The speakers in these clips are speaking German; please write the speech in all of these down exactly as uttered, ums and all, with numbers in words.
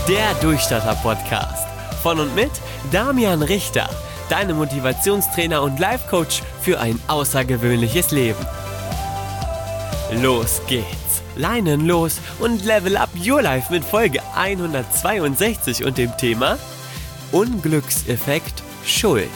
Der Durchstarter-Podcast. Von und mit Damian Richter, deinem Motivationstrainer und Life-Coach für ein außergewöhnliches Leben. Los geht's, Leinen los und level up your life mit Folge hundertzweiundsechzig und dem Thema Unglückseffekt Schuld.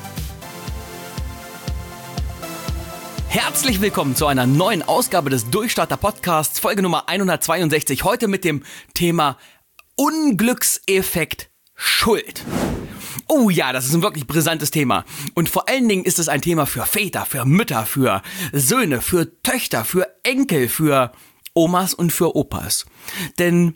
Herzlich willkommen zu einer neuen Ausgabe des Durchstarter-Podcasts, Folge Nummer hundertzweiundsechzig. Heute mit dem Thema Unglückseffekt Schuld. Oh ja, das ist ein wirklich brisantes Thema. Und vor allen Dingen ist es ein Thema für Väter, für Mütter, für Söhne, für Töchter, für Enkel, für Omas und für Opas. Denn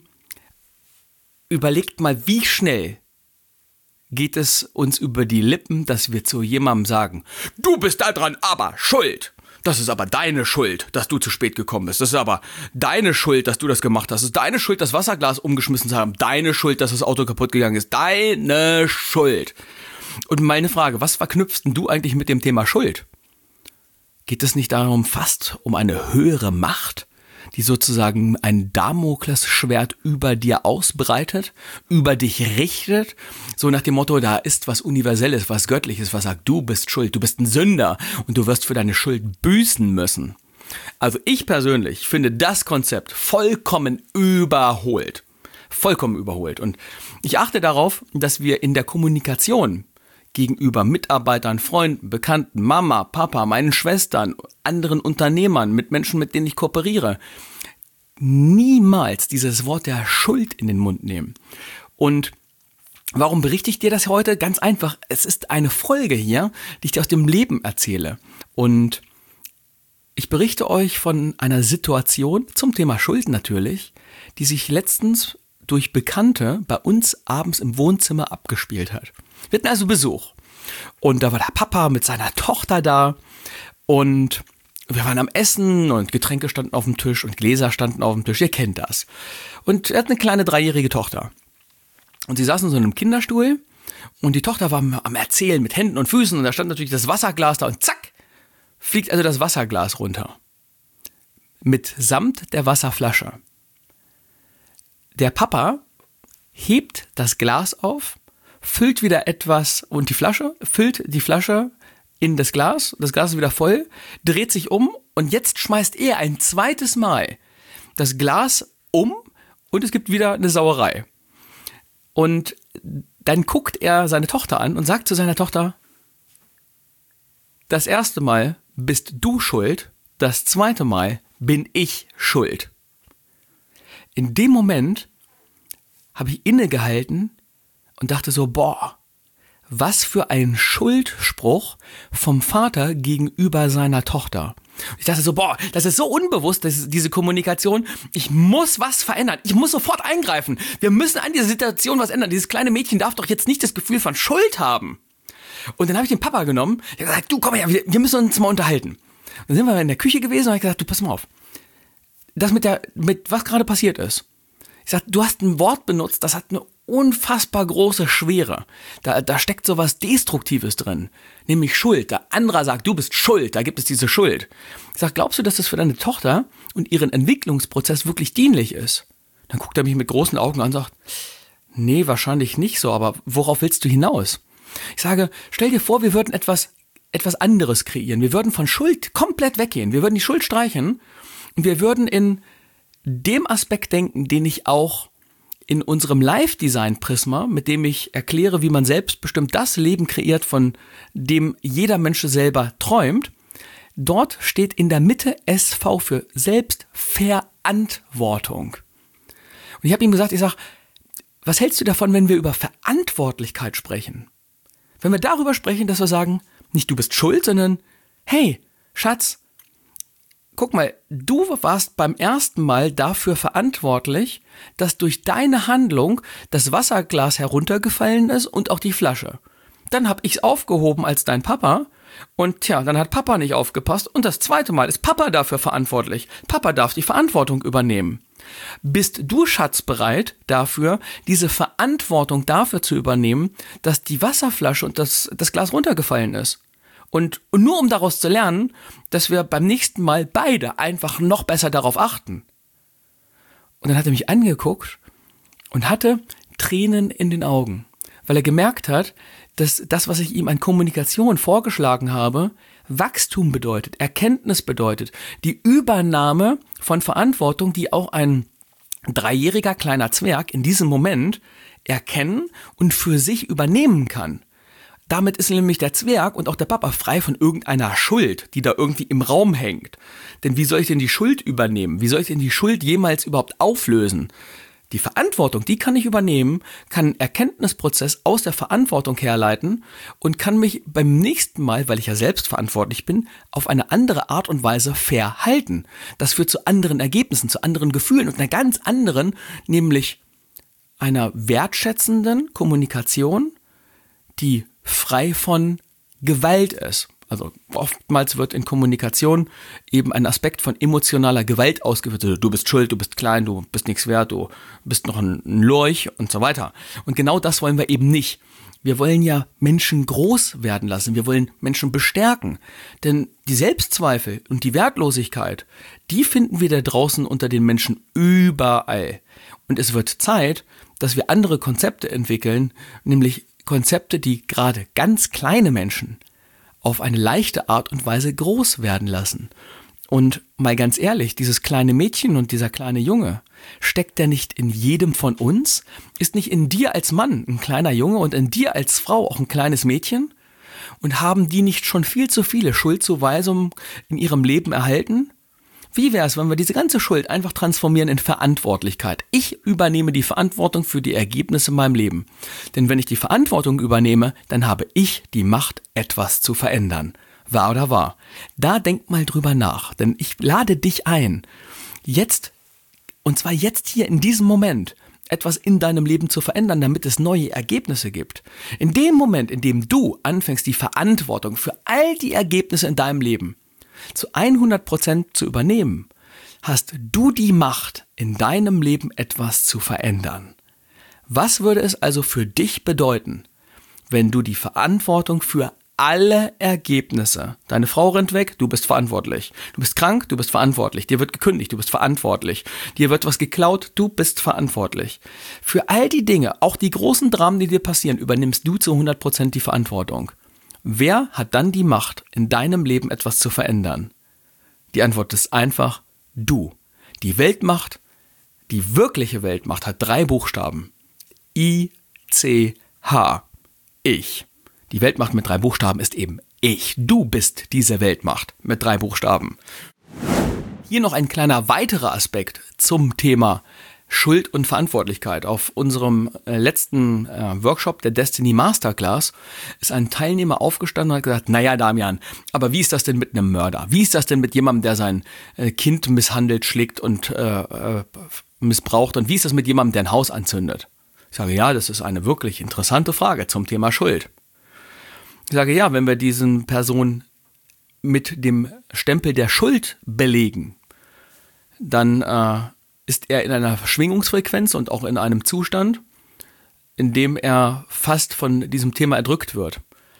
überlegt mal, wie schnell geht es uns über die Lippen, dass wir zu jemandem sagen, du bist daran aber schuld. Das ist aber deine Schuld, dass du zu spät gekommen bist. Das ist aber deine Schuld, dass du das gemacht hast. Das ist deine Schuld, das Wasserglas umgeschmissen zu haben. Deine Schuld, dass das Auto kaputt gegangen ist. Deine Schuld. Und meine Frage, was verknüpfst denn du eigentlich mit dem Thema Schuld? Geht es nicht darum, fast um eine höhere Macht, die sozusagen ein Damoklesschwert über dir ausbreitet, über dich richtet, so nach dem Motto, da ist was Universelles, was Göttliches, was sagt, du bist schuld, du bist ein Sünder und du wirst für deine Schuld büßen müssen. Also ich persönlich finde das Konzept vollkommen überholt. Vollkommen überholt. Und ich achte darauf, dass wir in der Kommunikation gegenüber Mitarbeitern, Freunden, Bekannten, Mama, Papa, meinen Schwestern, anderen Unternehmern, mit Menschen, mit denen ich kooperiere, niemals dieses Wort der Schuld in den Mund nehmen. Und warum berichte ich dir das heute? Ganz einfach, es ist eine Folge hier, die ich dir aus dem Leben erzähle. Und ich berichte euch von einer Situation, zum Thema Schuld natürlich, die sich letztens durch Bekannte bei uns abends im Wohnzimmer abgespielt hat. Wir hatten also Besuch und da war der Papa mit seiner Tochter da und wir waren am Essen und Getränke standen auf dem Tisch und Gläser standen auf dem Tisch, ihr kennt das. Und er hat eine kleine dreijährige Tochter und sie saß in so einem Kinderstuhl und die Tochter war am Erzählen mit Händen und Füßen und da stand natürlich das Wasserglas da und zack, fliegt also das Wasserglas runter mitsamt der Wasserflasche. Der Papa hebt das Glas auf, füllt wieder etwas und die Flasche, füllt die Flasche in das Glas, das Glas ist wieder voll, dreht sich um und jetzt schmeißt er ein zweites Mal das Glas um und es gibt wieder eine Sauerei. Und dann guckt er seine Tochter an und sagt zu seiner Tochter, das erste Mal bist du schuld, das zweite Mal bin ich schuld. In dem Moment habe ich innegehalten und dachte so, boah, was für ein Schuldspruch vom Vater gegenüber seiner Tochter. Ich dachte so, boah, das ist so unbewusst, das ist diese Kommunikation. Ich muss was verändern. Ich muss sofort eingreifen. Wir müssen an dieser Situation was ändern. Dieses kleine Mädchen darf doch jetzt nicht das Gefühl von Schuld haben. Und dann habe ich den Papa genommen, der hat gesagt, du komm her, wir, wir müssen uns mal unterhalten. Und dann sind wir in der Küche gewesen und habe gesagt, du pass mal auf. Das mit der, mit was gerade passiert ist. Ich sag, du hast ein Wort benutzt, das hat eine unfassbar große Schwere. Da, da steckt sowas Destruktives drin, nämlich Schuld. Der andere sagt, du bist schuld, da gibt es diese Schuld. Ich sag, glaubst du, dass das für deine Tochter und ihren Entwicklungsprozess wirklich dienlich ist? Dann guckt er mich mit großen Augen an und sagt, nee, wahrscheinlich nicht so, aber worauf willst du hinaus? Ich sage, stell dir vor, wir würden etwas, etwas anderes kreieren. Wir würden von Schuld komplett weggehen. Wir würden die Schuld streichen und wir würden in dem Aspekt denken, den ich auch in unserem Live-Design-Prisma, mit dem ich erkläre, wie man selbstbestimmt das Leben kreiert, von dem jeder Mensch selber träumt, dort steht in der Mitte S V für Selbstverantwortung. Und ich habe ihm gesagt, ich sage, was hältst du davon, wenn wir über Verantwortlichkeit sprechen? Wenn wir darüber sprechen, dass wir sagen, nicht du bist schuld, sondern hey, Schatz, guck mal, du warst beim ersten Mal dafür verantwortlich, dass durch deine Handlung das Wasserglas heruntergefallen ist und auch die Flasche. Dann habe ich es aufgehoben als dein Papa und tja, dann hat Papa nicht aufgepasst und das zweite Mal ist Papa dafür verantwortlich. Papa darf die Verantwortung übernehmen. Bist du, Schatz, bereit dafür, diese Verantwortung dafür zu übernehmen, dass die Wasserflasche und das, das Glas runtergefallen ist? Und, und nur um daraus zu lernen, dass wir beim nächsten Mal beide einfach noch besser darauf achten. Und dann hat er mich angeguckt und hatte Tränen in den Augen, weil er gemerkt hat, dass das, was ich ihm an Kommunikation vorgeschlagen habe, Wachstum bedeutet, Erkenntnis bedeutet, die Übernahme von Verantwortung, die auch ein dreijähriger kleiner Zwerg in diesem Moment erkennen und für sich übernehmen kann. Damit ist nämlich der Zwerg und auch der Papa frei von irgendeiner Schuld, die da irgendwie im Raum hängt. Denn wie soll ich denn die Schuld übernehmen? Wie soll ich denn die Schuld jemals überhaupt auflösen? Die Verantwortung, die kann ich übernehmen, kann einen Erkenntnisprozess aus der Verantwortung herleiten und kann mich beim nächsten Mal, weil ich ja selbst verantwortlich bin, auf eine andere Art und Weise verhalten. Das führt zu anderen Ergebnissen, zu anderen Gefühlen und einer ganz anderen, nämlich einer wertschätzenden Kommunikation, die frei von Gewalt ist. Also oftmals wird in Kommunikation eben ein Aspekt von emotionaler Gewalt ausgeführt. Du bist schuld, du bist klein, du bist nichts wert, du bist noch ein Lurch und so weiter. Und genau das wollen wir eben nicht. Wir wollen ja Menschen groß werden lassen, wir wollen Menschen bestärken. Denn die Selbstzweifel und die Wertlosigkeit, die finden wir da draußen unter den Menschen überall. Und es wird Zeit, dass wir andere Konzepte entwickeln, nämlich Konzepte, die gerade ganz kleine Menschen auf eine leichte Art und Weise groß werden lassen. Und mal ganz ehrlich, dieses kleine Mädchen und dieser kleine Junge, steckt der nicht in jedem von uns? Ist nicht in dir als Mann ein kleiner Junge und in dir als Frau auch ein kleines Mädchen? Und haben die nicht schon viel zu viele Schuldzuweisungen in ihrem Leben erhalten? Wie wäre es, wenn wir diese ganze Schuld einfach transformieren in Verantwortlichkeit? Ich übernehme die Verantwortung für die Ergebnisse in meinem Leben. Denn wenn ich die Verantwortung übernehme, dann habe ich die Macht, etwas zu verändern. Wahr oder wahr? Da denk mal drüber nach, denn ich lade dich ein, jetzt, und zwar jetzt hier in diesem Moment, etwas in deinem Leben zu verändern, damit es neue Ergebnisse gibt. In dem Moment, in dem du anfängst, die Verantwortung für all die Ergebnisse in deinem Leben zu hundert Prozent zu übernehmen, hast du die Macht, in deinem Leben etwas zu verändern. Was würde es also für dich bedeuten, wenn du die Verantwortung für alle Ergebnisse, deine Frau rennt weg, du bist verantwortlich, du bist krank, du bist verantwortlich, dir wird gekündigt, du bist verantwortlich, dir wird was geklaut, du bist verantwortlich. Für all die Dinge, auch die großen Dramen, die dir passieren, übernimmst du zu hundert Prozent die Verantwortung. Wer hat dann die Macht, in deinem Leben etwas zu verändern? Die Antwort ist einfach du. Die Weltmacht, die wirkliche Weltmacht hat drei Buchstaben. I C H. Ich. Die Weltmacht mit drei Buchstaben ist eben ich. Du bist diese Weltmacht mit drei Buchstaben. Hier noch ein kleiner weiterer Aspekt zum Thema Schuld und Verantwortlichkeit. Auf unserem äh, letzten äh, Workshop der Destiny Masterclass ist ein Teilnehmer aufgestanden und hat gesagt, naja Damian, aber wie ist das denn mit einem Mörder? Wie ist das denn mit jemandem, der sein äh, Kind misshandelt, schlägt und äh, äh, missbraucht? Und wie ist das mit jemandem, der ein Haus anzündet? Ich sage, ja, das ist eine wirklich interessante Frage zum Thema Schuld. Ich sage, ja, wenn wir diesen Person mit dem Stempel der Schuld belegen, dann äh, ist er in einer Schwingungsfrequenz und auch in einem Zustand, in dem er fast von diesem Thema erdrückt wird.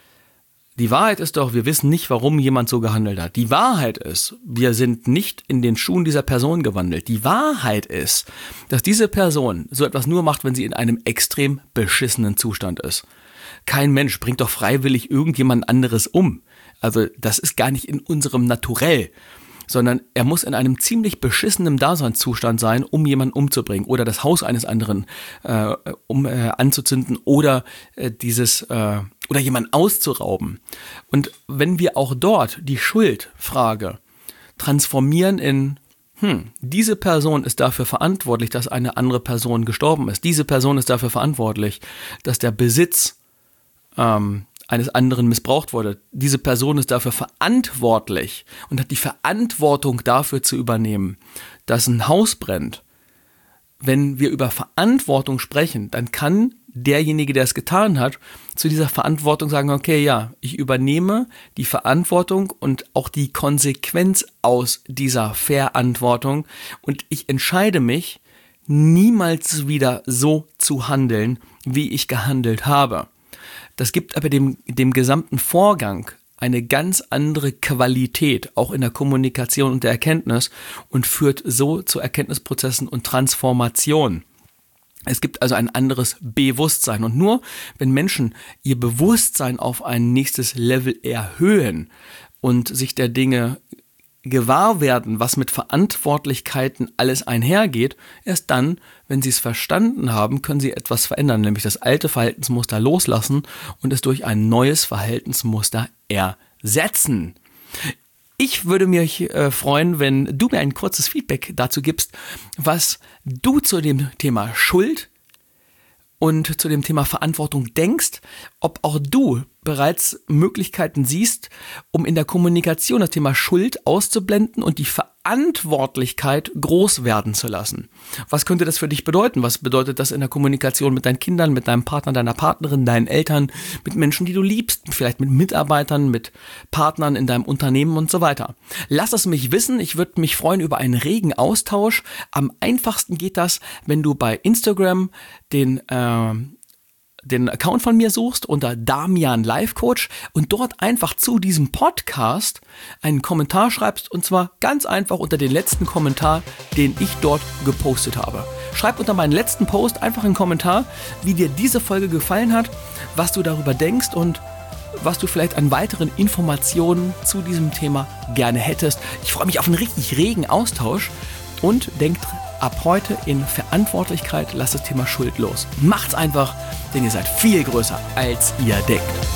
Die Wahrheit ist doch, wir wissen nicht, warum jemand so gehandelt hat. Die Wahrheit ist, wir sind nicht in den Schuhen dieser Person gewandelt. Die Wahrheit ist, dass diese Person so etwas nur macht, wenn sie in einem extrem beschissenen Zustand ist. Kein Mensch bringt doch freiwillig irgendjemand anderes um. Also das ist gar nicht in unserem Naturell, sondern er muss in einem ziemlich beschissenen Daseinszustand sein, um jemanden umzubringen oder das Haus eines anderen äh, um äh, anzuzünden oder äh, dieses äh, oder jemanden auszurauben. Und wenn wir auch dort die Schuldfrage transformieren in hm, diese Person ist dafür verantwortlich, dass eine andere Person gestorben ist. Diese Person ist dafür verantwortlich, dass der Besitz ähm, eines anderen missbraucht wurde. Diese Person ist dafür verantwortlich und hat die Verantwortung dafür zu übernehmen, dass ein Haus brennt. Wenn wir über Verantwortung sprechen, dann kann derjenige, der es getan hat, zu dieser Verantwortung sagen, okay, ja, ich übernehme die Verantwortung und auch die Konsequenz aus dieser Verantwortung und ich entscheide mich, niemals wieder so zu handeln, wie ich gehandelt habe. Das gibt aber dem, dem gesamten Vorgang eine ganz andere Qualität, auch in der Kommunikation und der Erkenntnis und führt so zu Erkenntnisprozessen und Transformation. Es gibt also ein anderes Bewusstsein. Und nur wenn Menschen ihr Bewusstsein auf ein nächstes Level erhöhen und sich der Dinge gewahr werden, was mit Verantwortlichkeiten alles einhergeht, erst dann, wenn sie es verstanden haben, können sie etwas verändern, nämlich das alte Verhaltensmuster loslassen und es durch ein neues Verhaltensmuster ersetzen. Ich würde mich äh, freuen, wenn du mir ein kurzes Feedback dazu gibst, was du zu dem Thema Schuld und zu dem Thema Verantwortung denkst, ob auch du bereits Möglichkeiten siehst, um in der Kommunikation das Thema Schuld auszublenden und die Verantwortlichkeit groß werden zu lassen. Was könnte das für dich bedeuten? Was bedeutet das in der Kommunikation mit deinen Kindern, mit deinem Partner, deiner Partnerin, deinen Eltern, mit Menschen, die du liebst, vielleicht mit Mitarbeitern, mit Partnern in deinem Unternehmen und so weiter? Lass es mich wissen. Ich würde mich freuen über einen regen Austausch. Am einfachsten geht das, wenn du bei Instagram den äh, den Account von mir suchst unter Damian Life Coach und dort einfach zu diesem Podcast einen Kommentar schreibst, und zwar ganz einfach unter den letzten Kommentar, den ich dort gepostet habe. Schreib unter meinen letzten Post einfach einen Kommentar, wie dir diese Folge gefallen hat, was du darüber denkst und was du vielleicht an weiteren Informationen zu diesem Thema gerne hättest. Ich freue mich auf einen richtig regen Austausch und denk ab heute in Verantwortlichkeit, lasst das Thema Schuld los. Macht's einfach, denn ihr seid viel größer, als ihr denkt.